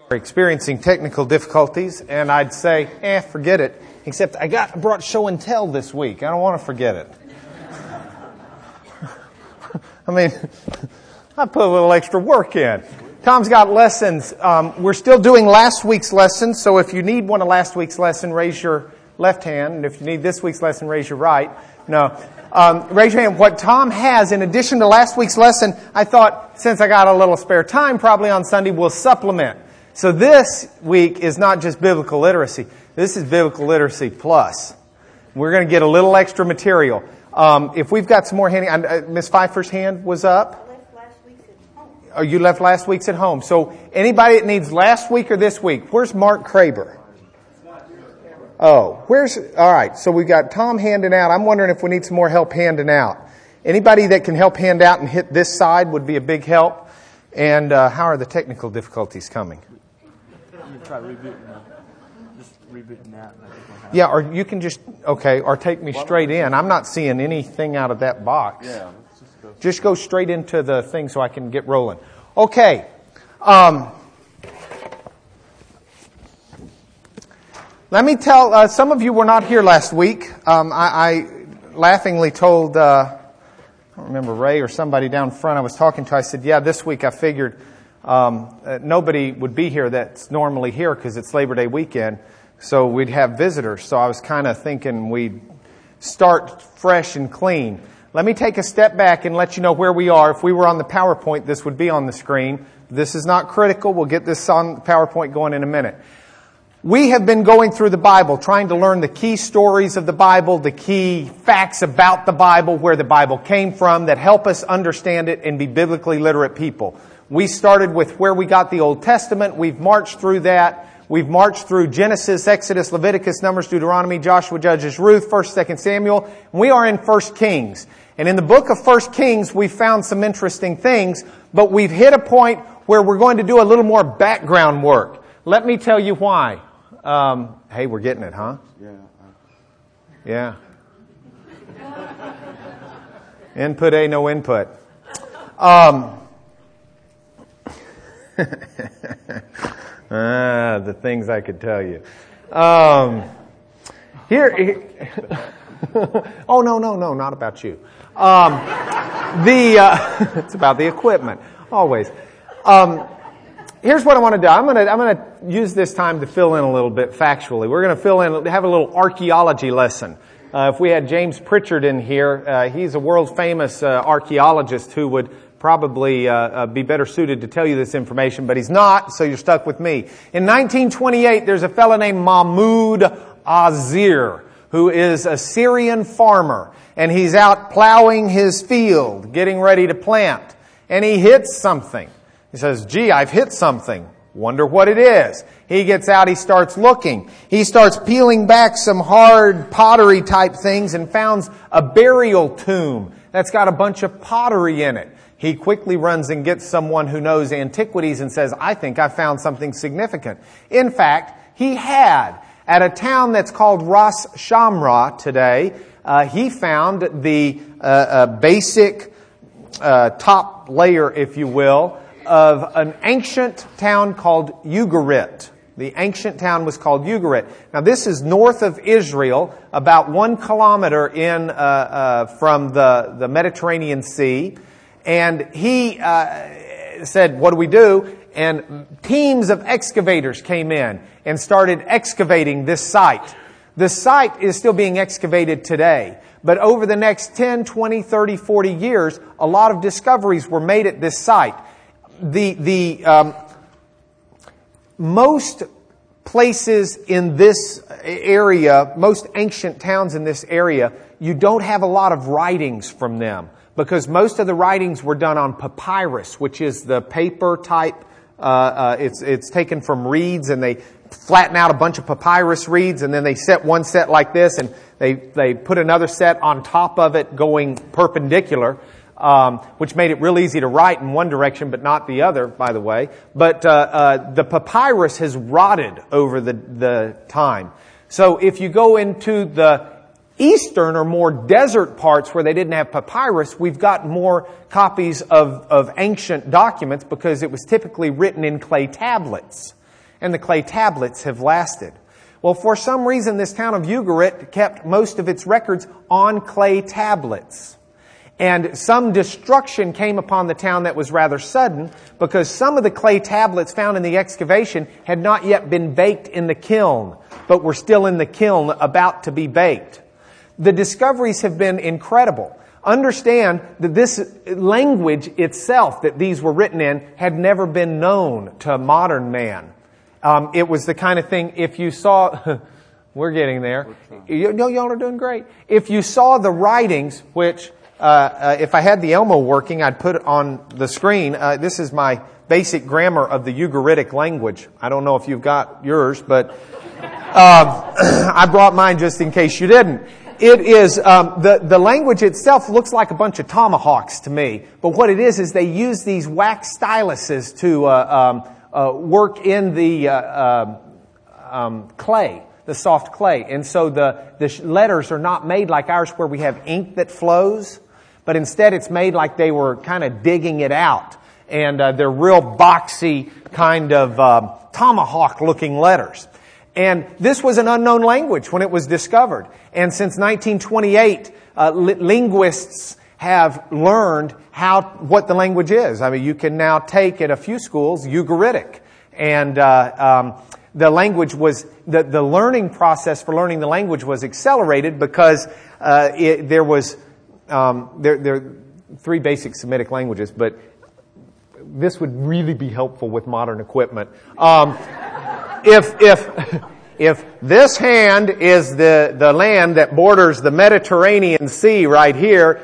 Experiencing technical difficulties, and I'd say, forget it. Except I brought show and tell this week. I don't want to forget it. I mean, I put a little extra work in. Tom's got lessons. We're still doing last week's lesson, so if you need one of last week's lesson, raise your left hand, and if you need this week's lesson, raise your right. No. Raise your hand. What Tom has, in addition to last week's lesson, I thought, since I got a little spare time, probably on Sunday, we'll supplement. So this week is not just biblical literacy. This is biblical literacy plus. We're going to get a little extra material. If we've got some more handy, Miss Pfeiffer's hand was up. I left last week's at home. Oh, you left last week's at home. So anybody that needs last week or this week, where's Mark Kraber? Oh, all right. So we've got Tom handing out. I'm wondering if we need some more help handing out. Anybody that can help hand out and hit this side would be a big help. And how are the technical difficulties coming? You try rebooting that. Just rebooting that. Yeah, or you can or take me straight in. I'm not seeing anything out of that box. Yeah, just go straight into the thing so I can get rolling. Okay. Let me tell, some of you were not here last week. I laughingly told, I don't remember, Ray or somebody down front I was talking to, I said, this week I figured nobody would be here that's normally here because it's Labor Day weekend, so we'd have visitors. So I was kind of thinking we'd start fresh and clean. Let me take a step back and let you know where we are. If we were on the PowerPoint, this would be on the screen. This is not critical. We'll get this on PowerPoint going in a minute. We have been going through the Bible, trying to learn the key stories of the Bible, the key facts about the Bible, where the Bible came from, that help us understand it and be biblically literate people. We started with where we got the Old Testament. We've marched through that. We've marched through Genesis, Exodus, Leviticus, Numbers, Deuteronomy, Joshua, Judges, Ruth, 1st, 2nd Samuel. We are in 1 Kings. And in the book of 1 Kings, we've found some interesting things, but we've hit a point where we're going to do a little more background work. Let me tell you why. Hey, we're getting it, huh? Yeah. Input A, no input. The things I could tell you. Here. Oh, no, not about you. It's about the equipment, always. Here's what I want to do. I'm going to use this time to fill in a little bit factually. We're going to have a little archaeology lesson. If we had James Pritchard in here, he's a world famous archaeologist who would probably be better suited to tell you this information, but he's not, so you're stuck with me. In 1928, there's a fellow named Mahmud Azir, who is a Syrian farmer, and he's out plowing his field, getting ready to plant, and he hits something. He says, gee, I've hit something. Wonder what it is. He gets out, he starts looking. He starts peeling back some hard pottery type things and finds a burial tomb that's got a bunch of pottery in it. He quickly runs and gets someone who knows antiquities and says, I think I found something significant. In fact, he had, at a town that's called Ras Shamra today, he found the basic top layer, if you will, of an ancient town called Ugarit. The ancient town was called Ugarit. Now this is north of Israel, about 1 kilometer in from the Mediterranean Sea. And he said, what do we do? And teams of excavators came in and started excavating this site. The site is still being excavated today. But over the next 10, 20, 30, 40 years, a lot of discoveries were made at this site. Most places in this area, most ancient towns in this area, you don't have a lot of writings from them because most of the writings were done on papyrus, which is the paper type. It's taken from reeds, and they flatten out a bunch of papyrus reeds, and then they set one set like this, and they put another set on top of it going perpendicular. Which made it real easy to write in one direction, but not the other, by the way. But the papyrus has rotted over the time. So if you go into the eastern or more desert parts where they didn't have papyrus, we've got more copies of ancient documents because it was typically written in clay tablets. and the clay tablets have lasted. Well, for some reason, this town of Ugarit kept most of its records on clay tablets. And some destruction came upon the town that was rather sudden, because some of the clay tablets found in the excavation had not yet been baked in the kiln, but were still in the kiln about to be baked. The discoveries have been incredible. Understand that this language itself that these were written in had never been known to a modern man. It was the kind of thing, if you saw, we're getting there. Y'all are doing great. If you saw the writings, which, if I had the Elmo working, I'd put it on the screen. This is my basic grammar of the Ugaritic language. I don't know if you've got yours, but I brought mine just in case you didn't. It is, the language itself looks like a bunch of tomahawks to me. But what it is they use these wax styluses to work in the clay, the soft clay. And so the letters are not made like ours where we have ink that flows, but instead it's made like they were kind of digging it out. And they're real boxy kind of tomahawk-looking letters. And this was an unknown language when it was discovered. And since 1928, linguists have learned what the language is. I mean, you can now take at a few schools Ugaritic. And the language was, the learning process for learning the language was accelerated because there are three basic Semitic languages, but this would really be helpful with modern equipment. If this hand is the land that borders the Mediterranean Sea right here,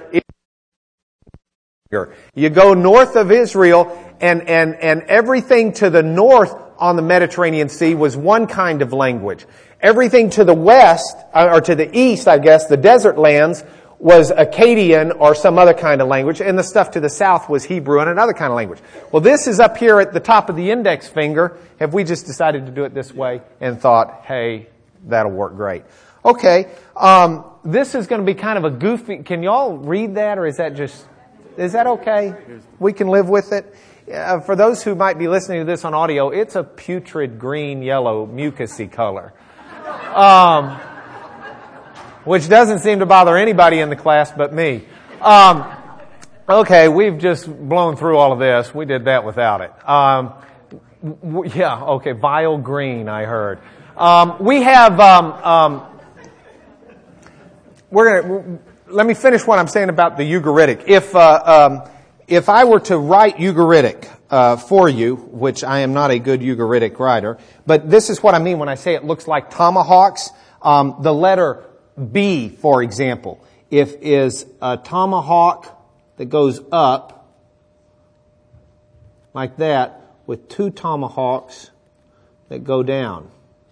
you go north of Israel and everything to the north on the Mediterranean Sea was one kind of language. Everything to the west, or to the east, I guess, the desert lands, was Akkadian or some other kind of language, and the stuff to the south was Hebrew and another kind of language. Well, this is up here at the top of the index finger. Have we just decided to do it this way and thought, hey, that'll work great? Okay, this is going to be kind of a goofy... Can y'all read that, or is that okay? We can live with it? For those who might be listening to this on audio, it's a putrid green, yellow, mucusy color. Which doesn't seem to bother anybody in the class but me. Okay, we've just blown through all of this. We did that without it. Vile green, I heard. We have, let me finish what I'm saying about the Ugaritic. If I were to write Ugaritic for you, which I am not a good Ugaritic writer, but this is what I mean when I say it looks like tomahawks. The letter B, for example, is a tomahawk that goes up like that with two tomahawks that go down.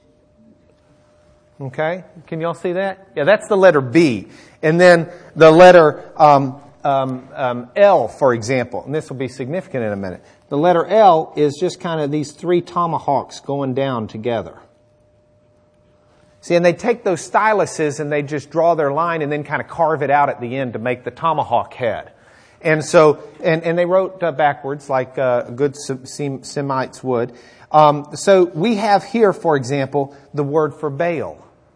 Okay? Can y'all see that? Yeah, that's the letter B. And then the letter L, for example, and this will be significant in a minute. The letter L is just kind of these three tomahawks going down together. See, and they take those styluses and they just draw their line and then kind of carve it out at the end to make the tomahawk head. And so, and they wrote backwards like good Semites would. So we have here, for example, the word for Baal.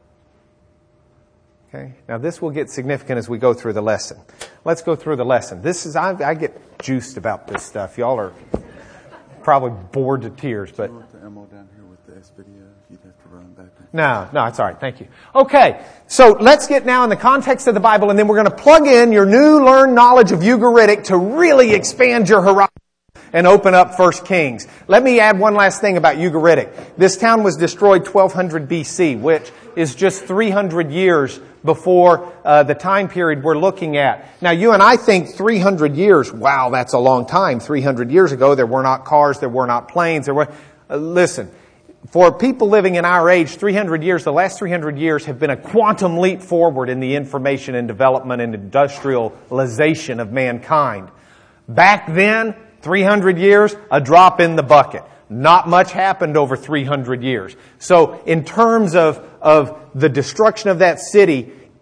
Okay. Now this will get significant as we go through the lesson. Let's go through the lesson. I get juiced about this stuff. Y'all are probably bored to tears, but. Do you want the ammo down here with the S video? You'd have to run back. No, it's all right. Thank you. Okay, so let's get now in the context of the Bible, and then we're going to plug in your new learned knowledge of Ugaritic to really expand your horizon and open up 1 Kings. Let me add one last thing about Ugaritic. This town was destroyed 1200 BC, which is just 300 years before the time period we're looking at. Now, you and I think 300 years, wow, that's a long time. 300 years ago, there were not cars, there were not planes, listen, for people living in our age, 300 years, the last 300 years have been a quantum leap forward in the information and development and industrialization of mankind. Back then, 300 years, a drop in the bucket. Not much happened over 300 years. So in terms of the destruction of that city,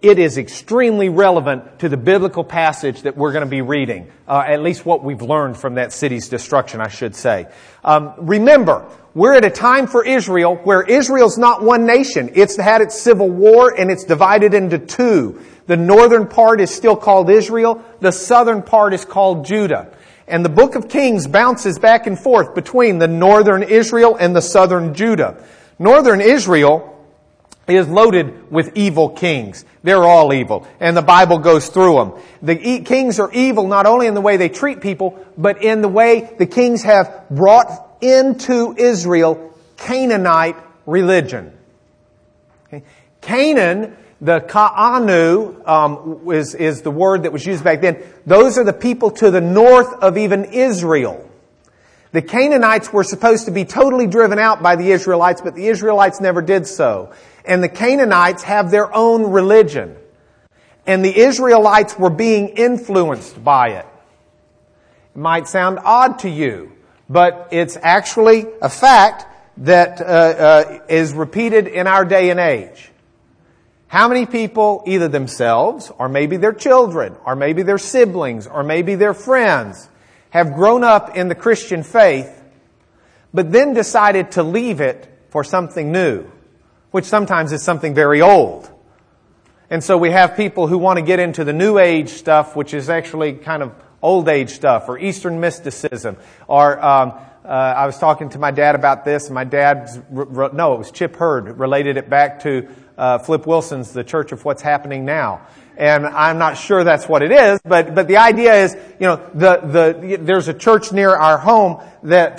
it is extremely relevant to the biblical passage that we're going to be reading, at least what we've learned from that city's destruction, I should say. Remember, we're at a time for Israel where Israel's not one nation. It's had its civil war and it's divided into two. The northern part is still called Israel. The southern part is called Judah. And the book of Kings bounces back and forth between the northern Israel and the southern Judah. Northern Israel is loaded with evil kings. They're all evil. And the Bible goes through them. The kings are evil not only in the way they treat people, but in the way the kings have brought into Israel Canaanite religion. Okay. Canaan, the Ka'anu, is the word that was used back then. Those are the people to the north of even Israel. The Canaanites were supposed to be totally driven out by the Israelites, but the Israelites never did so. And the Canaanites have their own religion. And the Israelites were being influenced by it. It might sound odd to you, but it's actually a fact that is repeated in our day and age. How many people, either themselves, or maybe their children, or maybe their siblings, or maybe their friends, have grown up in the Christian faith, but then decided to leave it for something new, which sometimes is something very old. And so we have people who want to get into the New Age stuff, which is actually kind of old age stuff, or Eastern mysticism. Or I was talking to my dad about this, and my dad, it was Chip Hurd, related it back to Flip Wilson's The Church of What's Happening Now. And I'm not sure that's what it is, but the idea is, there's a church near our home that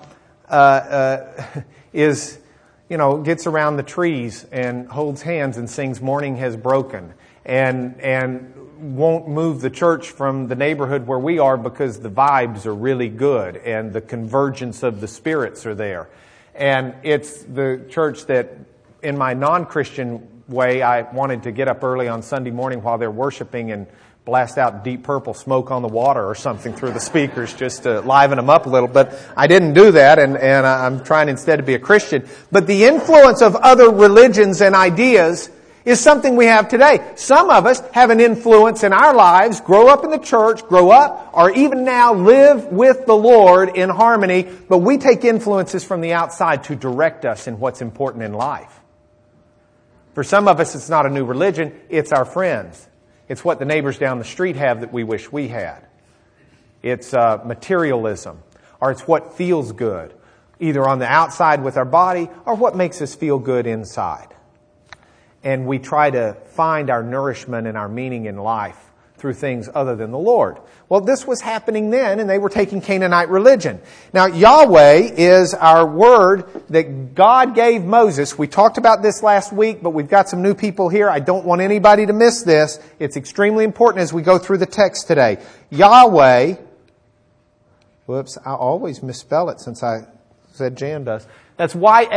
gets around the trees and holds hands and sings "Morning Has Broken," and won't move the church from the neighborhood where we are because the vibes are really good and the convergence of the spirits are there. And it's the church that, in my non-Christian way, I wanted to get up early on Sunday morning while they're worshiping and blast out Deep Purple, Smoke on the Water or something through the speakers just to liven them up a little. But I didn't do that, and I'm trying instead to be a Christian. But the influence of other religions and ideas is something we have today. Some of us have an influence in our lives, grow up in the church, grow up, or even now live with the Lord in harmony, but we take influences from the outside to direct us in what's important in life. For some of us, it's not a new religion, it's our friends. It's what the neighbors down the street have that we wish we had. It's materialism, or it's what feels good, either on the outside with our body, or what makes us feel good inside. And we try to find our nourishment and our meaning in life through things other than the Lord. Well, this was happening then, and they were taking Canaanite religion. Now, Yahweh is our word that God gave Moses. We talked about this last week, but we've got some new people here. I don't want anybody to miss this. It's extremely important as we go through the text today. Yahweh, I always misspell it since I said Jan does. That's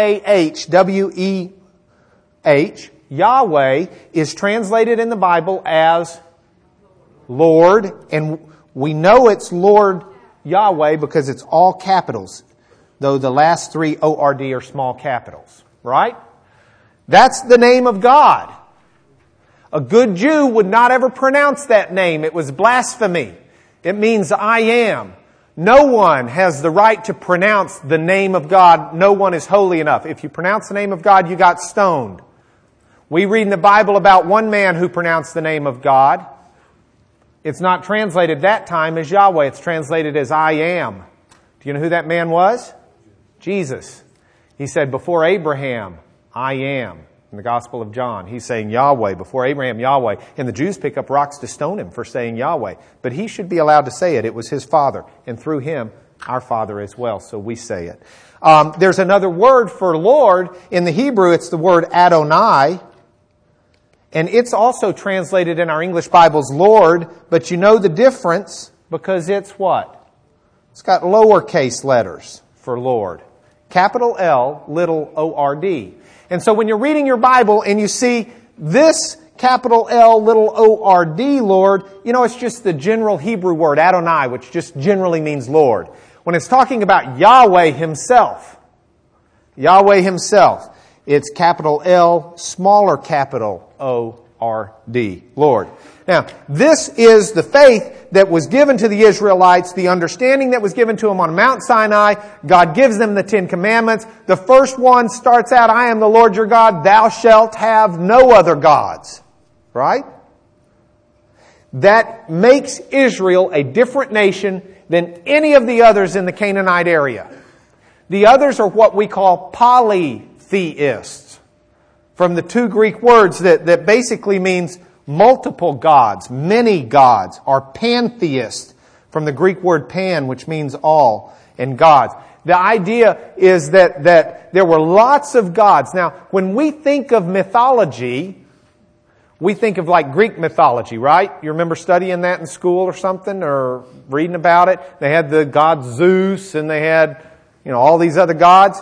Y-A-H-W-E-H. Yahweh is translated in the Bible as Lord, and we know it's Lord Yahweh because it's all capitals, though the last three O-R-D are small capitals, right? That's the name of God. A good Jew would not ever pronounce that name. It was blasphemy. It means I am. No one has the right to pronounce the name of God. No one is holy enough. If you pronounce the name of God, you got stoned. We read in the Bible about one man who pronounced the name of God. It's not translated that time as Yahweh. It's translated as I am. Do you know who that man was? Jesus. He said, before Abraham, I am. In the Gospel of John, he's saying Yahweh. Before Abraham, Yahweh. And the Jews pick up rocks to stone him for saying Yahweh. But he should be allowed to say it. It was his Father. And through him, our Father as well. So we say it. There's another word for Lord. In the Hebrew, it's the word Adonai. And it's also translated in our English Bibles, Lord, but you know the difference because it's what? It's got lowercase letters for Lord. Capital L, little O-R-D. And so when you're reading your Bible and you see this capital L, little O-R-D, Lord, it's just the general Hebrew word, Adonai, which just generally means Lord. When it's talking about Yahweh Himself, it's capital L, smaller capital L-O-R-D, Lord. Now, this is the faith that was given to the Israelites, the understanding that was given to them on Mount Sinai. God gives them the Ten Commandments. The first one starts out, I am the Lord your God, thou shalt have no other gods. Right? That makes Israel a different nation than any of the others in the Canaanite area. The others are what we call polytheists, from the two Greek words that basically means multiple gods, many gods, or pantheists, from the Greek word pan, which means all, and gods. The idea is that there were lots of gods. Now, when we think of mythology, we think of like Greek mythology, right? You remember studying that in school or something, or reading about it? They had the god Zeus, and they had, all these other gods.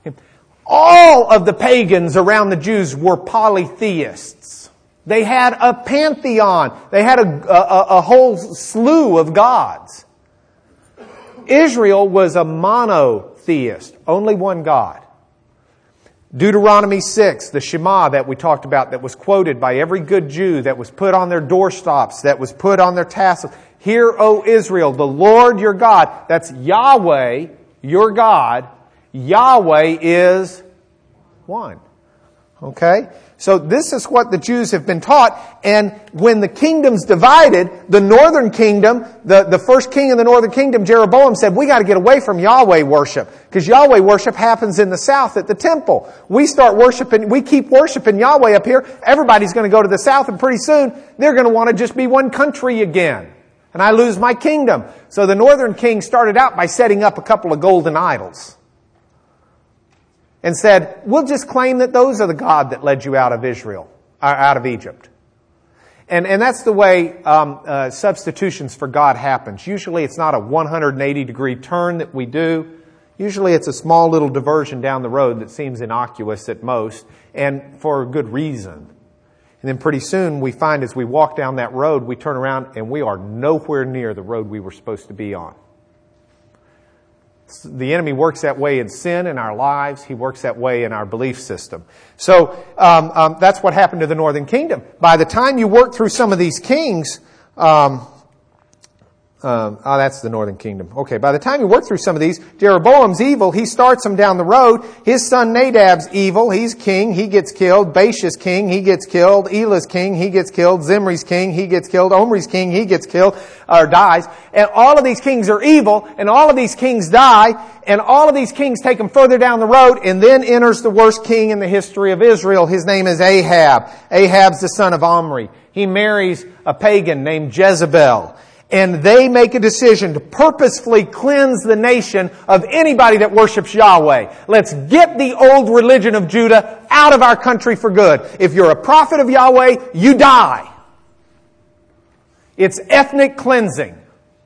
All of the pagans around the Jews were polytheists. They had a pantheon. They had a whole slew of gods. Israel was a monotheist, only one God. Deuteronomy 6, the Shema that we talked about, that was quoted by every good Jew, that was put on their doorstops, that was put on their tassels. Hear, O Israel, the Lord your God. That's Yahweh, your God. Yahweh is one. Okay? So this is what the Jews have been taught. And when the kingdoms divided, the northern kingdom, the first king of the northern kingdom, Jeroboam, said, we got to get away from Yahweh worship. Because Yahweh worship happens in the south at the temple. We keep worshiping Yahweh up here. Everybody's going to go to the south, and pretty soon they're going to want to just be one country again. And I lose my kingdom. So the northern king started out by setting up a couple of golden idols. And said, we'll just claim that those are the God that led you out of Israel, out of Egypt. And that's the way substitutions for God happens. Usually it's not a 180-degree turn that we do. Usually it's a small little diversion down the road that seems innocuous at most, and for a good reason. And then pretty soon we find as we walk down that road, we turn around and we are nowhere near the road we were supposed to be on. The enemy works that way in sin in our lives. He works that way in our belief system. So that's what happened to the northern kingdom. By the time you work through some of these kings, that's the northern kingdom. Okay, by the time you work through some of these, Jeroboam's evil. He starts them down the road. His son Nadab's evil. He's king. He gets killed. Baasha's king. He gets killed. Elah's king. He gets killed. Zimri's king. He gets killed. Omri's king. He gets killed or dies. And all of these kings are evil. And all of these kings die. And all of these kings take them further down the road. And then enters the worst king in the history of Israel. His name is Ahab. Ahab's the son of Omri. He marries a pagan named Jezebel. And they make a decision to purposefully cleanse the nation of anybody that worships Yahweh. Let's get the old religion of Judah out of our country for good. If you're a prophet of Yahweh, you die. It's ethnic cleansing.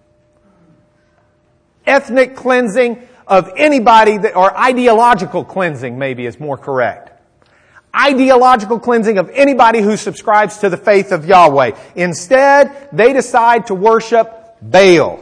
Ethnic cleansing of anybody or ideological cleansing maybe is more correct. Ideological cleansing of anybody who subscribes to the faith of Yahweh. Instead, they decide to worship Baal.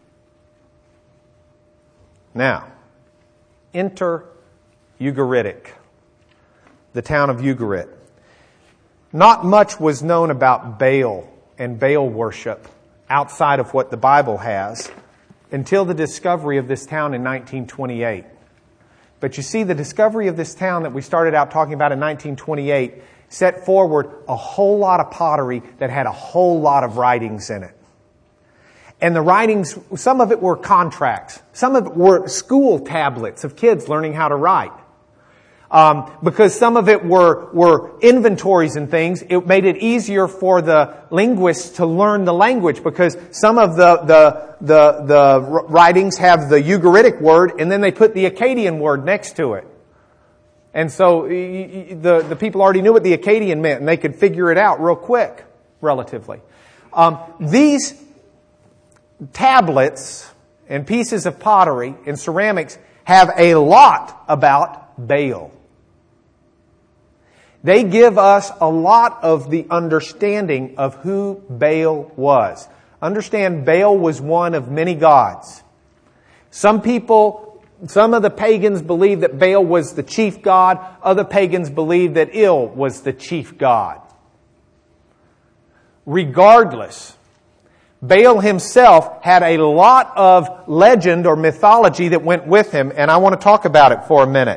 Now, enter Ugaritic, the town of Ugarit. Not much was known about Baal and Baal worship outside of what the Bible has until the discovery of this town in 1928. But you see, the discovery of this town that we started out talking about in 1928 set forward a whole lot of pottery that had a whole lot of writings in it. And the writings, some of it were contracts. Some of it were school tablets of kids learning how to write. Because some of it were inventories and things, it made it easier for the linguists to learn the language, because some of the writings have the Ugaritic word and then they put the Akkadian word next to it. And so the people already knew what the Akkadian meant and they could figure it out real quick, relatively. These tablets and pieces of pottery and ceramics have a lot about Baal. They give us a lot of the understanding of who Baal was. Understand, Baal was one of many gods. Some of the pagans believe that Baal was the chief god. Other pagans believe that Il was the chief god. regardless. Baal himself had a lot of legend or mythology that went with him, and I want to talk about it for a minute.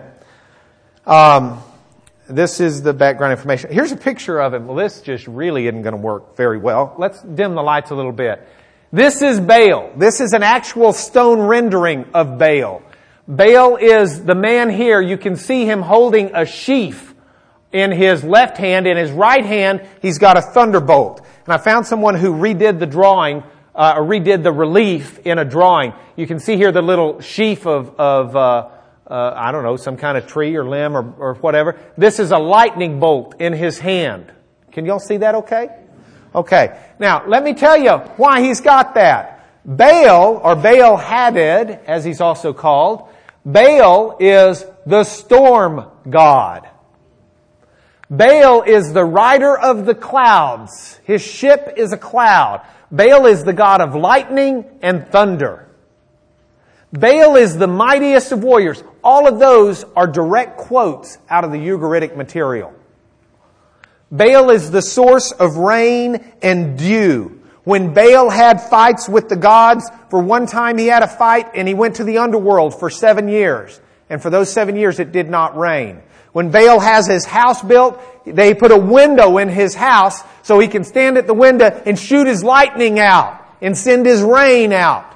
This is the background information. Here's a picture of him. Well, this just really isn't going to work very well. Let's dim the lights a little bit. This is Baal. This is an actual stone rendering of Baal. Baal is the man here. You can see him holding a sheaf in his left hand. In his right hand, he's got a thunderbolt. And I found someone who redid the drawing, or redid the relief in a drawing. You can see here the little sheaf of I don't know, some kind of tree or limb or whatever. This is a lightning bolt in his hand. Can y'all see that okay? Okay. Now, let me tell you why he's got that. Baal, or Baal Hadid, as he's also called, Baal is the storm god. Baal is the rider of the clouds. His ship is a cloud. Baal is the god of lightning and thunder. Baal is the mightiest of warriors. All of those are direct quotes out of the Ugaritic material. Baal is the source of rain and dew. When Baal had fights with the gods, for one time he had a fight and he went to the underworld for 7 years. And for those 7 years it did not rain. When Baal has his house built, they put a window in his house so he can stand at the window and shoot his lightning out and send his rain out.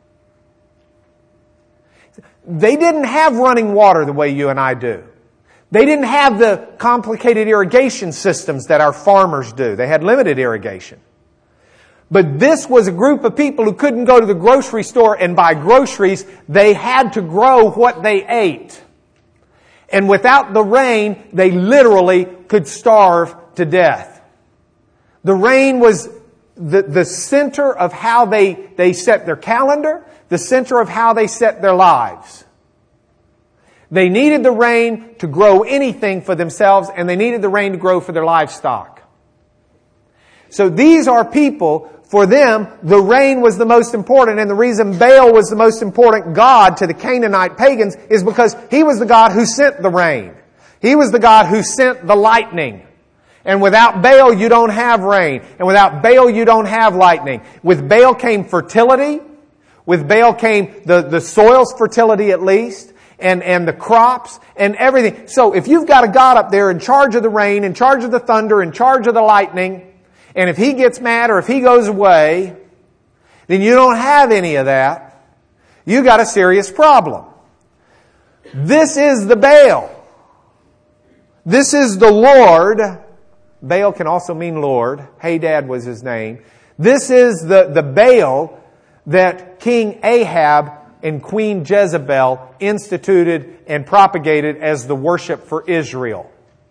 They didn't have running water the way you and I do. They didn't have the complicated irrigation systems that our farmers do. They had limited irrigation. But this was a group of people who couldn't go to the grocery store and buy groceries. They had to grow what they ate. And without the rain, they literally could starve to death. The rain was the center of how they set their calendar, the center of how they set their lives. They needed the rain to grow anything for themselves, and they needed the rain to grow for their livestock. So these are people, for them, the rain was the most important, and the reason Baal was the most important god to the Canaanite pagans is because he was the god who sent the rain. He was the god who sent the lightning. And without Baal, you don't have rain. And without Baal, you don't have lightning. With Baal came fertility. With Baal came the soil's fertility at least, and the crops, and everything. So if you've got a god up there in charge of the rain, in charge of the thunder, in charge of the lightning, and if he gets mad or if he goes away, then you don't have any of that. You got a serious problem. This is the Baal. This is the Lord. Baal can also mean Lord. Hadad was his name. This is the Baal that King Ahab and Queen Jezebel instituted and propagated as the worship for Israel.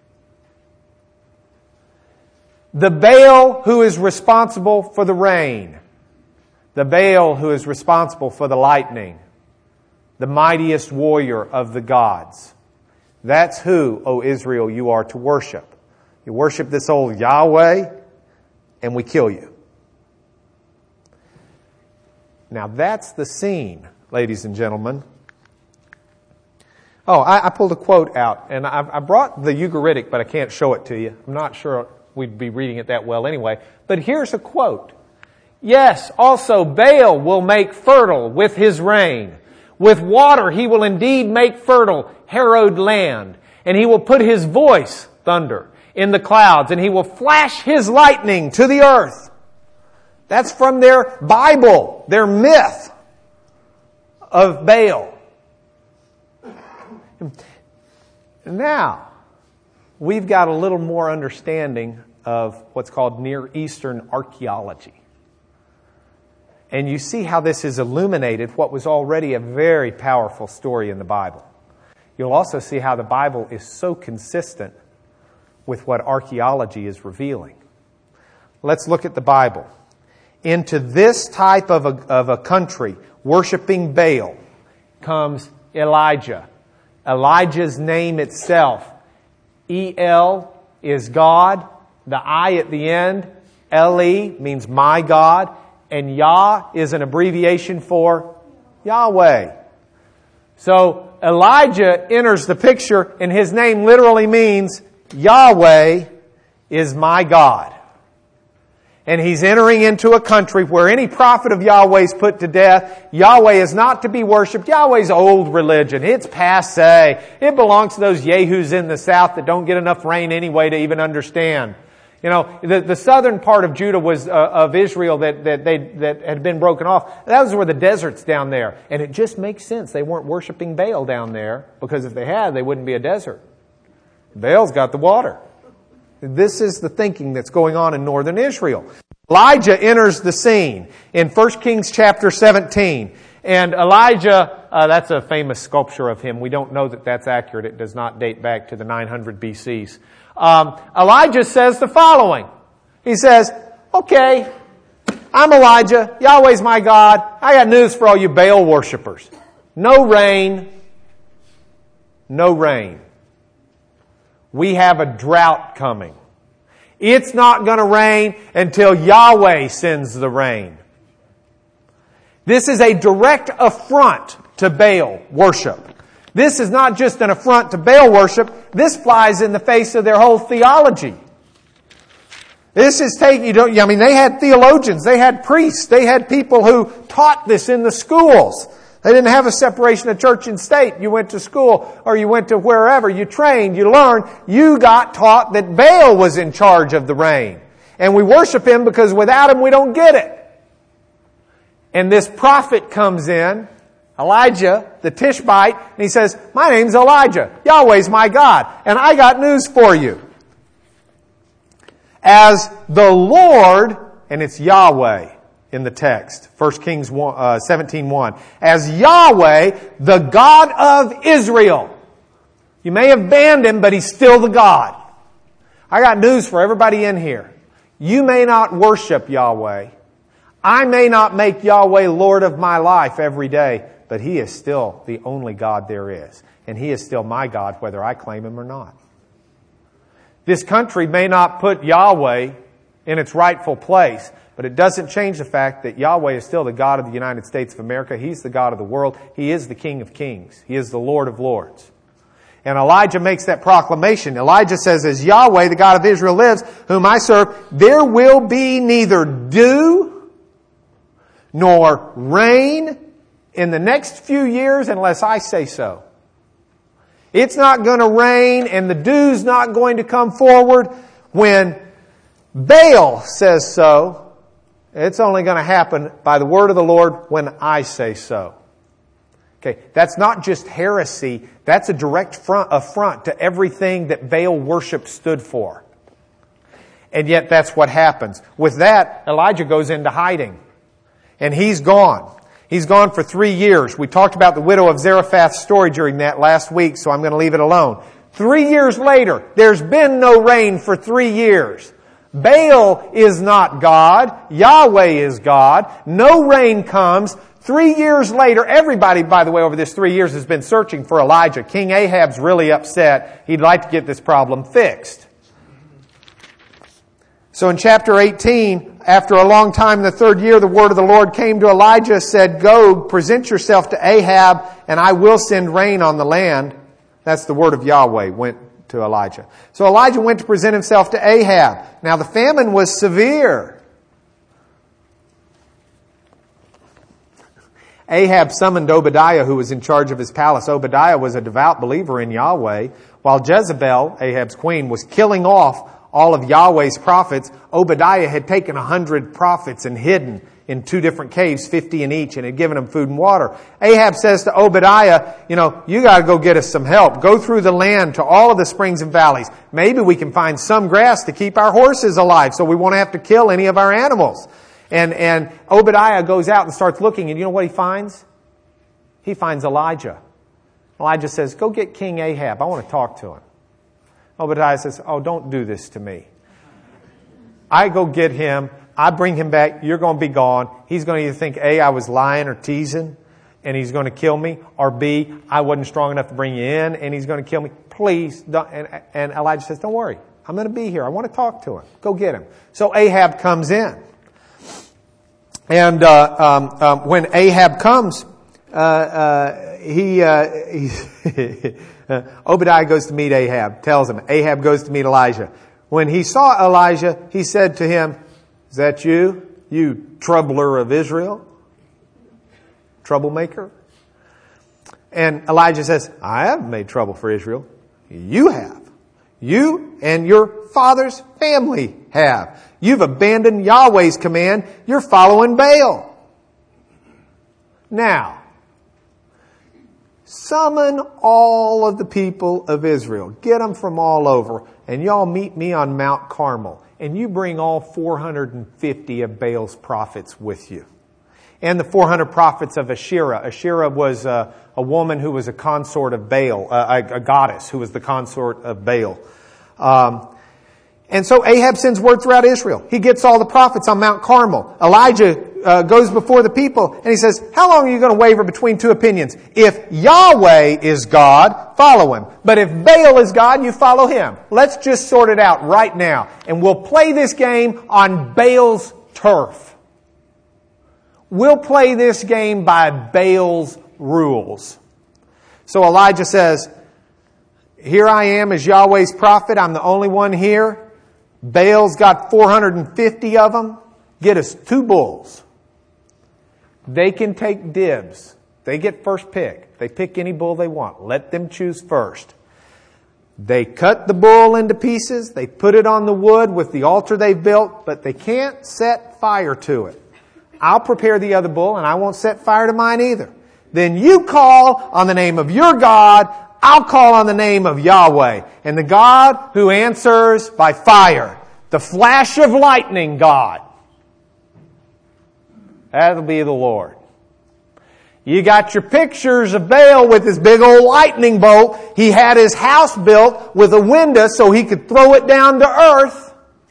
The Baal who is responsible for the rain. The Baal who is responsible for the lightning. The mightiest warrior of the gods. That's who, O Israel, you are to worship. You worship this old Yahweh, and we kill you. Now that's the scene, ladies and gentlemen. Oh, I pulled a quote out, and I brought the Ugaritic, but I can't show it to you. I'm not sure we'd be reading it that well anyway. But here's a quote. Yes, also Baal will make fertile with his rain. With water he will indeed make fertile harrowed land. And he will put his voice, thunder, in the clouds, and he will flash his lightning to the earth. That's from their Bible, their myth of Baal. Now, we've got a little more understanding of what's called Near Eastern archaeology. And you see how this has illuminated what was already a very powerful story in the Bible. You'll also see how the Bible is so consistent with what archaeology is revealing. Let's look at the Bible. Into this type of a country, worshiping Baal, comes Elijah. Elijah's name itself, El, is God. The I at the end, Eli, means my God. And Yah is an abbreviation for Yahweh. So Elijah enters the picture, and his name literally means Yahweh is my God. And he's entering into a country where any prophet of Yahweh is put to death. Yahweh is not to be worshipped. Yahweh's old religion. It's passé. It belongs to those yahoos in the south that don't get enough rain anyway to even understand. You know, the southern part of Judah was of Israel that had been broken off. That was where the desert's down there. And it just makes sense. They weren't worshiping Baal down there, because if they had, they wouldn't be a desert. Baal's got the water. This is the thinking that's going on in northern Israel. Elijah enters the scene in 1 Kings chapter 17. And Elijah, that's a famous sculpture of him. We don't know that that's accurate. It does not date back to the 900 BCs. Elijah says the following. He says, okay, I'm Elijah. Yahweh's my God. I got news for all you Baal worshipers. No rain. No rain. We have a drought coming. It's not going to rain until Yahweh sends the rain. This is a direct affront to Baal worship. This is not just an affront to Baal worship. This flies in the face of their whole theology. This is they had theologians, they had priests, they had people who taught this in the schools. They didn't have a separation of church and state. You went to school or you went to wherever. You trained, you learned. You got taught that Baal was in charge of the rain. And we worship him because without him we don't get it. And this prophet comes in, Elijah, the Tishbite, and he says, my name's Elijah. Yahweh's my God. And I got news for you. As the Lord, and it's Yahweh in the text, 1 Kings 17:1. As Yahweh, the God of Israel. You may have banned him, but he's still the God. I got news for everybody in here. You may not worship Yahweh. I may not make Yahweh Lord of my life every day, but He is still the only God there is. And He is still my God, whether I claim Him or not. This country may not put Yahweh in its rightful place, but it doesn't change the fact that Yahweh is still the God of the United States of America. He's the God of the world. He is the King of kings. He is the Lord of lords. And Elijah makes that proclamation. Elijah says, as Yahweh, the God of Israel lives, whom I serve, there will be neither dew nor rain in the next few years unless I say so. It's not going to rain and the dew's not going to come forward when Baal says so. It's only going to happen by the word of the Lord when I say so. Okay, that's not just heresy. That's a direct affront to everything that Baal worship stood for. And yet that's what happens. With that, Elijah goes into hiding. And he's gone. He's gone for 3 years. We talked about the widow of Zarephath's story during that last week, so I'm going to leave it alone. 3 years later, there's been no rain for 3 years. Baal is not God. Yahweh is God. No rain comes. 3 years later, everybody, by the way, over this 3 years has been searching for Elijah. King Ahab's really upset. He'd like to get this problem fixed. So in chapter 18, after a long time in the 3rd year, the word of the Lord came to Elijah, said, go, present yourself to Ahab, and I will send rain on the land. That's the word of Yahweh went to Elijah. So Elijah went to present himself to Ahab. Now the famine was severe. Ahab summoned Obadiah, who was in charge of his palace. Obadiah was a devout believer in Yahweh. While Jezebel, Ahab's queen, was killing off all of Yahweh's prophets, Obadiah had taken 100 prophets and hidden in 2 different caves, 50 in each, and had given them food and water. Ahab says to Obadiah, you got to go get us some help. Go through the land to all of the springs and valleys. Maybe we can find some grass to keep our horses alive so we won't have to kill any of our animals. And Obadiah goes out and starts looking, and you know what he finds? He finds Elijah. Elijah says, go get King Ahab. I want to talk to him. Obadiah says, oh, don't do this to me. I go get him. I bring him back. You're going to be gone. He's going to either think, A, I was lying or teasing, and he's going to kill me, or B, I wasn't strong enough to bring you in, and he's going to kill me. Please don't. And Elijah says, don't worry. I'm going to be here. I want to talk to him. Go get him. So Ahab comes in. And when Ahab comes, Obadiah goes to meet Ahab, tells him. Ahab goes to meet Elijah. When he saw Elijah, he said to him, Is that you? You troubler of Israel? Troublemaker? And Elijah says, I haven't made trouble for Israel. You have. You and your father's family have. You've abandoned Yahweh's command. You're following Baal. Now, summon all of the people of Israel. Get them from all over. And y'all meet me on Mount Carmel. And you bring all 450 of Baal's prophets with you. And the 400 prophets of Asherah. Asherah was a woman who was a consort of Baal, a goddess who was the consort of Baal. And so Ahab sends word throughout Israel. He gets all the prophets on Mount Carmel. Elijah goes before the people and he says, how long are you going to waver between two opinions? If Yahweh is God, follow him. But if Baal is God, you follow him. Let's just sort it out right now. And we'll play this game on Baal's turf. We'll play this game by Baal's rules. So Elijah says, here I am as Yahweh's prophet. I'm the only one here. Baal's got 450 of them. Get us 2 bulls. They can take dibs. They get first pick. They pick any bull they want. Let them choose first. They cut the bull into pieces. They put it on the wood with the altar they've built, but they can't set fire to it. I'll prepare the other bull and I won't set fire to mine either. Then you call on the name of your God. I'll call on the name of Yahweh. And the God who answers by fire. The flash of lightning God. That'll be the Lord. You got your pictures of Baal with his big old lightning bolt. He had his house built with a window so he could throw it down to earth.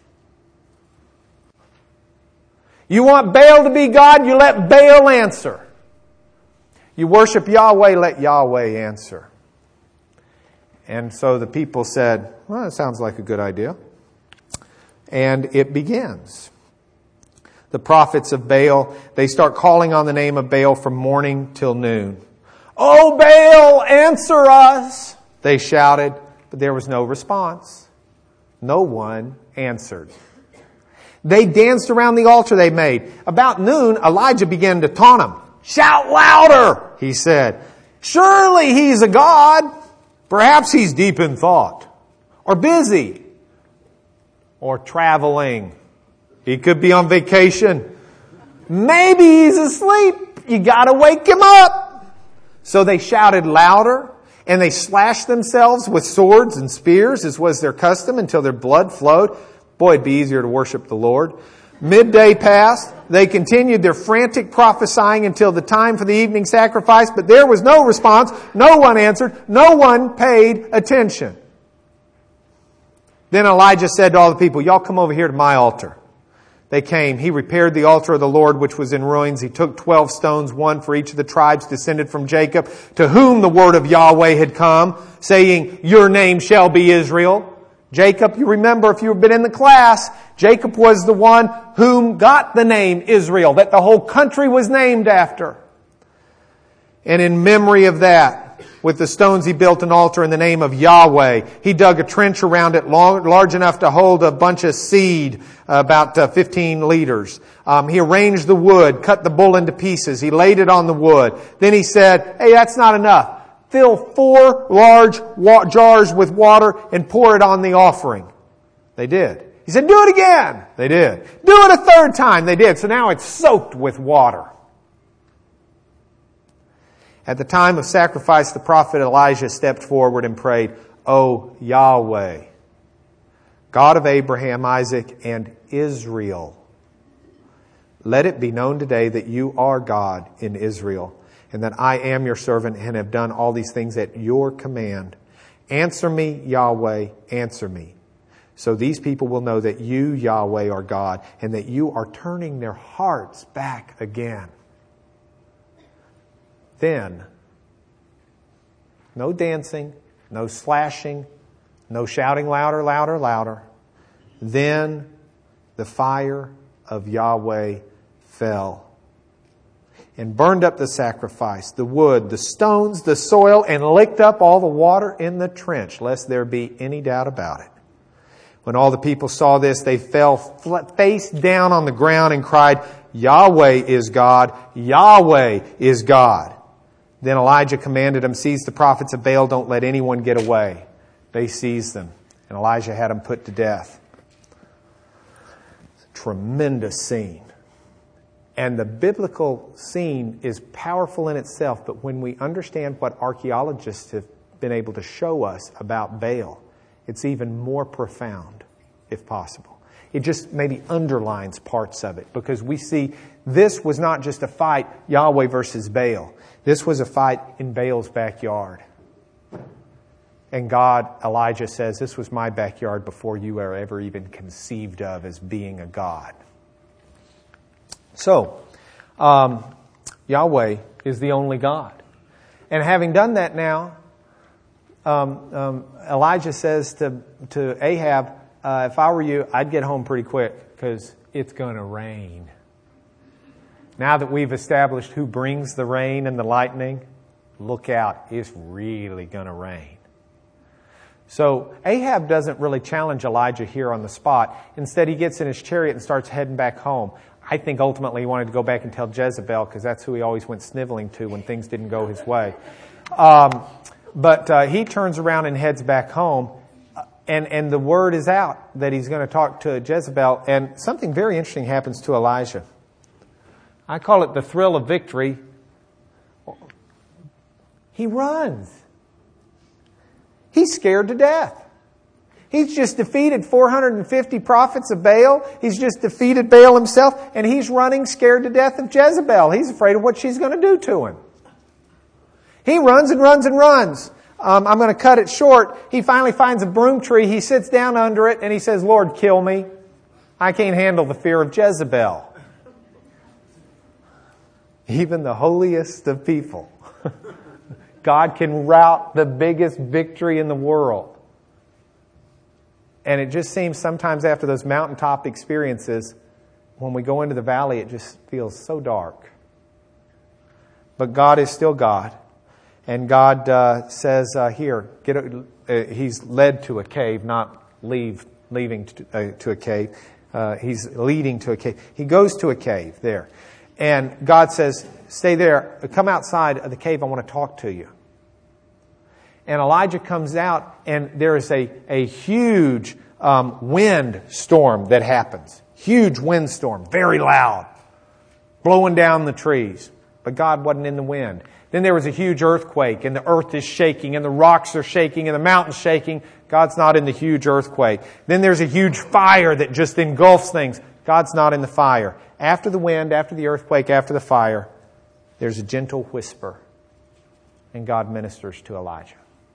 You want Baal to be God, you let Baal answer. You worship Yahweh, let Yahweh answer. And so the people said, well, that sounds like a good idea. And it begins. The prophets of Baal, they start calling on the name of Baal from morning till noon. Oh, Baal, answer us, they shouted, but there was no response. No one answered. They danced around the altar they made. About noon, Elijah began to taunt them. Shout louder, he said. Surely he's a god. Perhaps he's deep in thought, or busy, or traveling. He could be on vacation. Maybe he's asleep. You gotta wake him up. So they shouted louder, and they slashed themselves with swords and spears, as was their custom, until their blood flowed. Boy, it'd be easier to worship the Lord. Midday passed. They continued their frantic prophesying until the time for the evening sacrifice, but there was no response. No one answered. No one paid attention. Then Elijah said to all the people, y'all come over here to my altar. They came. He repaired the altar of the Lord, which was in ruins. He took 12 stones, one for each of the tribes descended from Jacob, to whom the word of Yahweh had come, saying, your name shall be Israel. Jacob, you remember if you've been in the class, Jacob was the one whom got the name Israel, that the whole country was named after. And in memory of that, with the stones he built an altar in the name of Yahweh. He dug a trench around it large enough to hold a bunch of seed, about 15 liters. He arranged the wood, cut the bull into pieces. He laid it on the wood. Then he said, hey, that's not enough. Fill 4 large jars with water and pour it on the offering. They did. He said, do it again. They did. Do it a 3rd time. They did. So now it's soaked with water. At the time of sacrifice, the prophet Elijah stepped forward and prayed, O Yahweh, God of Abraham, Isaac, and Israel, let it be known today that you are God in Israel, and that I am your servant and have done all these things at your command. Answer me, Yahweh, answer me. So these people will know that you, Yahweh, are God, and that you are turning their hearts back again. Then, no dancing, no slashing, no shouting louder, louder, louder. Then the fire of Yahweh fell and burned up the sacrifice, the wood, the stones, the soil, and licked up all the water in the trench, lest there be any doubt about it. When all the people saw this, they fell face down on the ground and cried, Yahweh is God, Yahweh is God. Then Elijah commanded them, seize the prophets of Baal, don't let anyone get away. They seized them, and Elijah had them put to death. It's a tremendous scene. And the biblical scene is powerful in itself, but when we understand what archaeologists have been able to show us about Baal, it's even more profound, if possible. It just maybe underlines parts of it, because we see this was not just a fight, Yahweh versus Baal. This was a fight in Baal's backyard. And God, Elijah says, this was my backyard before you were ever even conceived of as being a god. So, Yahweh is the only God. And having done that now, Elijah says to Ahab, if I were you, I'd get home pretty quick because it's going to rain. Now that we've established who brings the rain and the lightning, look out, it's really going to rain. So Ahab doesn't really challenge Elijah here on the spot. Instead, he gets in his chariot and starts heading back home. I think ultimately he wanted to go back and tell Jezebel because that's who he always went sniveling to when things didn't go his way. But he turns around and heads back home, and the word is out that he's going to talk to Jezebel, and something very interesting happens to Elijah. I call it the thrill of victory. He runs. He's scared to death. He's just defeated 450 prophets of Baal. He's just defeated Baal himself, and he's running scared to death of Jezebel. He's afraid of what she's going to do to him. He runs and runs and runs. I'm going to cut it short. He finally finds a broom tree. He sits down under it, and he says, Lord, kill me. I can't handle the fear of Jezebel. Even the holiest of people. God can rout the biggest victory in the world. And it just seems sometimes after those mountaintop experiences, when we go into the valley, it just feels so dark. But God is still God. And God says here, he's led to a cave, not leaving to a cave. He's leading to a cave. He goes to a cave there. And God says, stay there. Come outside of the cave. I want to talk to you. And Elijah comes out, and there is a huge wind storm that happens. Huge windstorm, very loud, blowing down the trees. But God wasn't in the wind. Then there was a huge earthquake, and the earth is shaking, and the rocks are shaking, and the mountain's shaking. God's not in the huge earthquake. Then there's a huge fire that just engulfs things. God's not in the fire. After the wind, after the earthquake, after the fire, there's a gentle whisper, and God ministers to Elijah.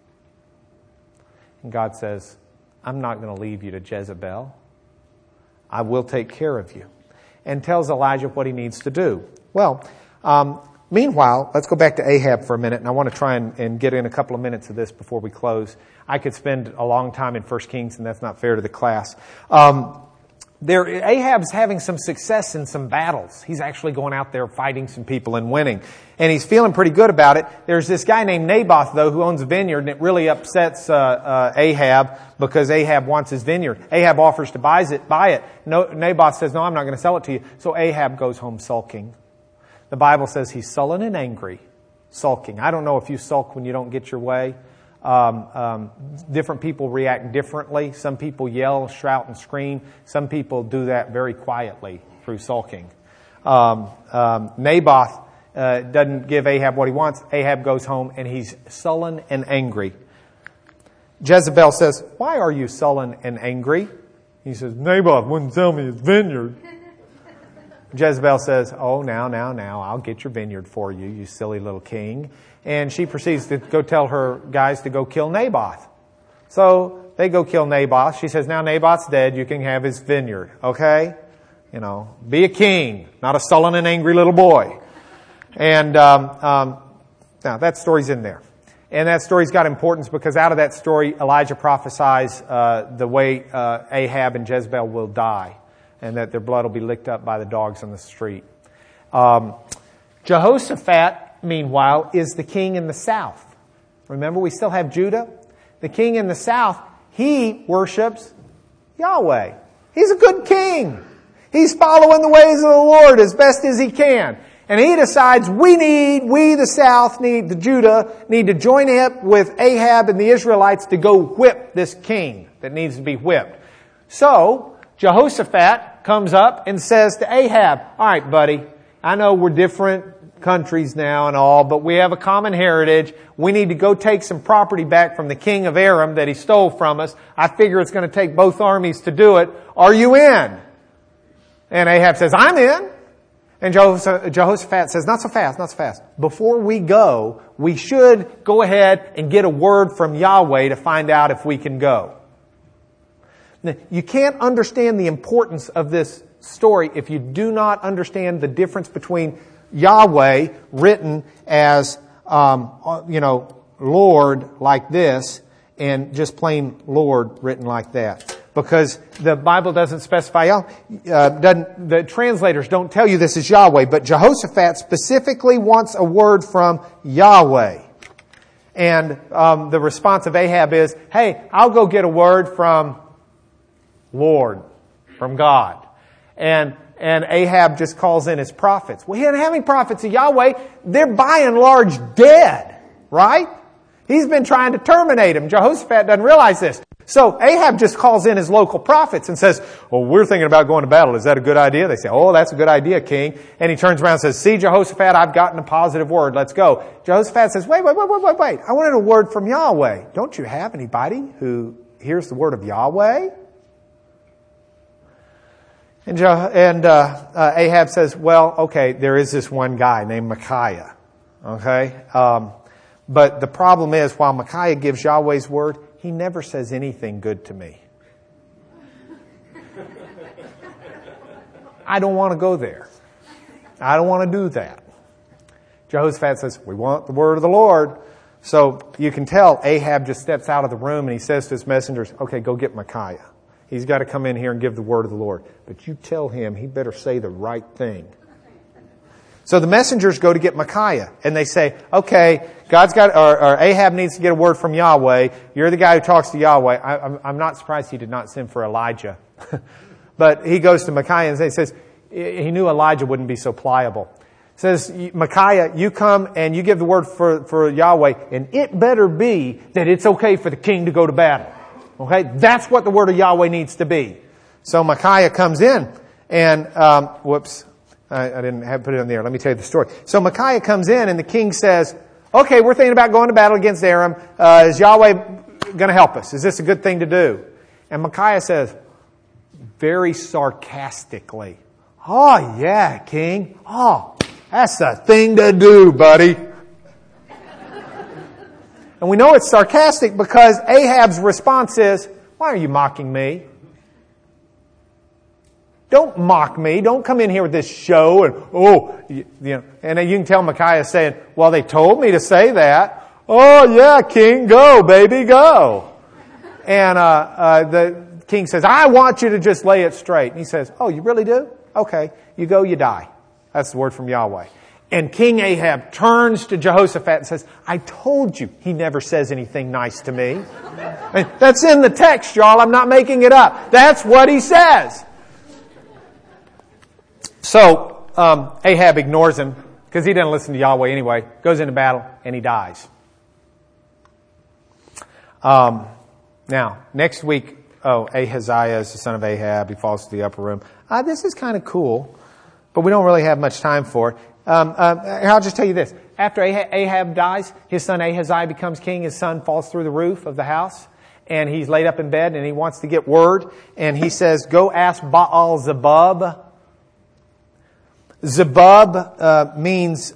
And God says, I'm not going to leave you to Jezebel. I will take care of you. And tells Elijah what he needs to do. Well, meanwhile, let's go back to Ahab for a minute, and I want to try and get in a couple of minutes of this before we close. I could spend a long time in 1 Kings, and that's not fair to the class. Ahab's having some success in some battles. He's actually going out there fighting some people and winning. And he's feeling pretty good about it. There's this guy named Naboth, though, who owns a vineyard, and it really upsets Ahab because Ahab wants his vineyard. Ahab offers to buy it. Naboth says, no, I'm not going to sell it to you. So Ahab goes home sulking. The Bible says he's sullen and angry, sulking. I don't know if you sulk when you don't get your way. Different people react differently. Some people yell, shout, and scream. Some people do that very quietly through sulking. Naboth doesn't give Ahab what he wants. Ahab goes home and he's sullen and angry. Jezebel says, why are you sullen and angry? He says, Naboth wouldn't sell me his vineyard. Jezebel says, oh, now, I'll get your vineyard for you, you silly little king. And she proceeds to go tell her guys to go kill Naboth. So they go kill Naboth. She says, now Naboth's dead, you can have his vineyard, okay? Be a king, not a sullen and angry little boy. And now that story's in there. And that story's got importance because out of that story, Elijah prophesies the way Ahab and Jezebel will die, and that their blood will be licked up by the dogs on the street. Jehoshaphat, meanwhile, is the king in the south. Remember, we still have Judah. The king in the south, he worships Yahweh. He's a good king. He's following the ways of the Lord as best as he can. And he decides the South, the Judah, need to join up with Ahab and the Israelites to go whip this king that needs to be whipped. So, Jehoshaphat comes up and says to Ahab, all right, buddy, I know we're different countries now and all, but we have a common heritage. We need to go take some property back from the king of Aram that he stole from us. I figure it's going to take both armies to do it. Are you in? And Ahab says, I'm in. And Jehoshaphat says, not so fast, not so fast. Before we go, we should go ahead and get a word from Yahweh to find out if we can go. Now, you can't understand the importance of this story if you do not understand the difference between Yahweh written as, Lord like this and just plain Lord written like that. Because the Bible doesn't specify, the translators don't tell you this is Yahweh, but Jehoshaphat specifically wants a word from Yahweh. And the response of Ahab is, hey, I'll go get a word from Lord, from God. And Ahab just calls in his prophets. Well, he doesn't have any prophets of Yahweh. They're by and large dead, right? He's been trying to terminate him. Jehoshaphat doesn't realize this. So Ahab just calls in his local prophets and says, well, we're thinking about going to battle. Is that a good idea? They say, oh, that's a good idea, king. And he turns around and says, see, Jehoshaphat, I've gotten a positive word. Let's go. Jehoshaphat says, wait. I wanted a word from Yahweh. Don't you have anybody who hears the word of Yahweh? And Ahab says, well, okay, there is this one guy named Micaiah. Okay? But the problem is, while Micaiah gives Yahweh's word, he never says anything good to me. I don't want to go there. I don't want to do that. Jehoshaphat says, we want the word of the Lord. So you can tell Ahab just steps out of the room and he says to his messengers, okay, go get Micaiah. He's got to come in here and give the word of the Lord. But you tell him he better say the right thing. So the messengers go to get Micaiah, and they say, okay, Ahab needs to get a word from Yahweh. You're the guy who talks to Yahweh. I'm not surprised he did not send for Elijah. But he goes to Micaiah and says, he knew Elijah wouldn't be so pliable. Says, Micaiah, you come and you give the word for Yahweh, and it better be that it's okay for the king to go to battle. Okay? That's what the word of Yahweh needs to be. So Micaiah comes in, and, I didn't put it in the air. Let me tell you the story. So Micaiah comes in and the king says, okay, we're thinking about going to battle against Aram. Is Yahweh going to help us? Is this a good thing to do? And Micaiah says, very sarcastically, oh yeah, king. Oh, that's the thing to do, buddy. And we know it's sarcastic because Ahab's response is, why are you mocking me? Don't mock me. Don't come in here with this show and, and you can tell Micaiah saying, well, they told me to say that. Oh yeah, king, go, baby, go. And, the king says, I want you to just lay it straight. And he says, oh, you really do? Okay. You go, you die. That's the word from Yahweh. And King Ahab turns to Jehoshaphat and says, I told you he never says anything nice to me. And that's in the text, y'all. I'm not making it up. That's what he says. So Ahab ignores him because he didn't listen to Yahweh anyway, goes into battle, and he dies. Now, next week, Ahaziah is the son of Ahab. He falls to the upper room. This is kind of cool, but we don't really have much time for it. I'll just tell you this. After Ahab dies, his son Ahaziah becomes king. His son falls through the roof of the house, and he's laid up in bed, and he wants to get word. And he says, go ask Baal-zebub. Zebub means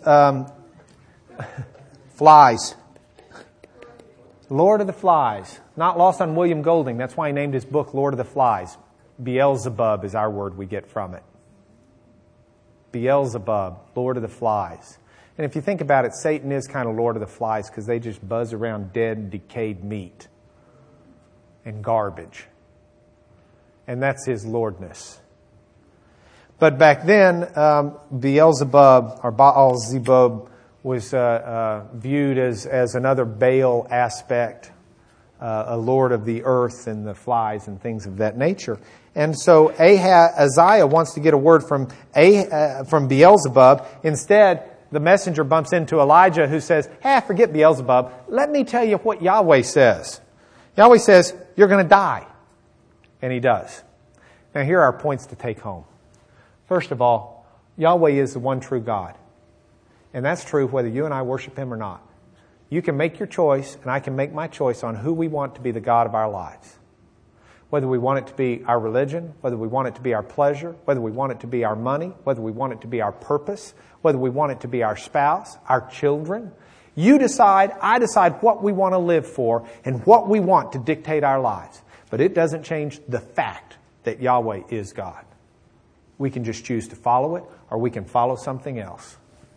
flies. Lord of the Flies. Not lost on William Golding. That's why he named his book Lord of the Flies. Beelzebub is our word we get from it. Beelzebub, Lord of the Flies. And if you think about it, Satan is kind of Lord of the Flies because they just buzz around dead and decayed meat and garbage. And that's his lordness. But back then, Beelzebub or Baal-zebub was viewed as another Baal aspect a lord of the earth and the flies and things of that nature. And so Isaiah wants to get a word from Beelzebub. Instead, the messenger bumps into Elijah, who says, "Hey, forget Beelzebub. Let me tell you what Yahweh says." Yahweh says, "You're going to die." And he does. Now, here are our points to take home. First of all, Yahweh is the one true God. And that's true whether you and I worship Him or not. You can make your choice, and I can make my choice on who we want to be the God of our lives. Whether we want it to be our religion, whether we want it to be our pleasure, whether we want it to be our money, whether we want it to be our purpose, whether we want it to be our spouse, our children. You decide, I decide what we want to live for and what we want to dictate our lives. But it doesn't change the fact that Yahweh is God. We can just choose to follow it, or we can follow something else.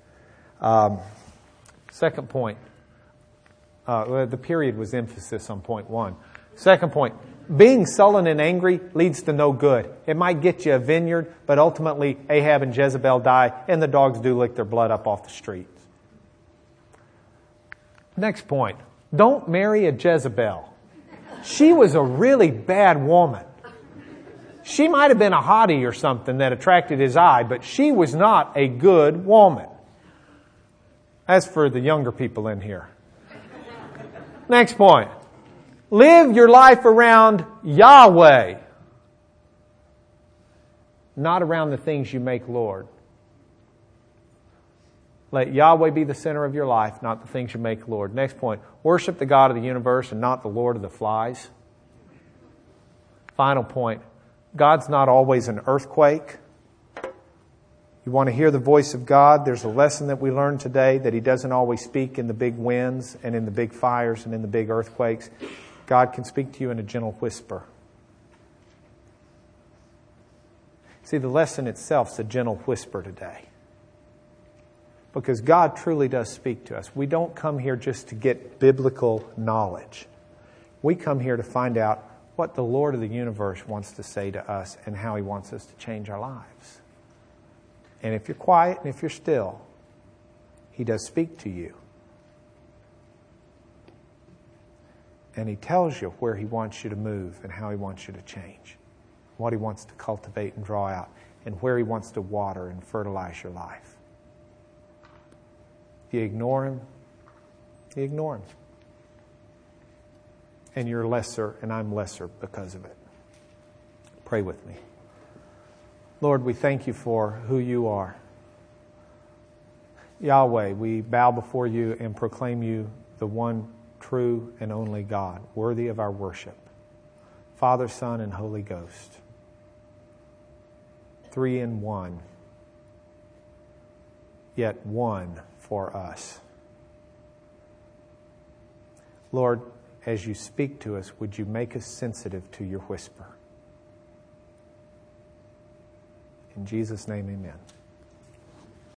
Second point. The period was emphasis on point 1. Second point. Being sullen and angry leads to no good. It might get you a vineyard, but ultimately Ahab and Jezebel die, and the dogs do lick their blood up off the streets. Next point. Don't marry a Jezebel. She was a really bad woman. She might have been a hottie or something that attracted his eye, but she was not a good woman. As for the younger people in here. Next point. Live your life around Yahweh, not around the things you make Lord. Let Yahweh be the center of your life, not the things you make Lord. Next point. Worship the God of the universe and not the Lord of the flies. Final point. God's not always an earthquake. You want to hear the voice of God? There's a lesson that we learned today that He doesn't always speak in the big winds and in the big fires and in the big earthquakes. God can speak to you in a gentle whisper. See, the lesson itself is a gentle whisper today. Because God truly does speak to us. We don't come here just to get biblical knowledge. We come here to find out what the Lord of the universe wants to say to us and how He wants us to change our lives. And if you're quiet and if you're still, He does speak to you. And He tells you where He wants you to move and how He wants you to change. What He wants to cultivate and draw out. And where He wants to water and fertilize your life. If you ignore Him, you ignore Him. And you're lesser and I'm lesser because of it. Pray with me. Lord, we thank You for who You are. Yahweh, we bow before You and proclaim You the one true and only God, worthy of our worship. Father, Son, and Holy Ghost. 3 in 1, yet one for us. Lord, as You speak to us, would You make us sensitive to Your whisper? In Jesus' name, amen.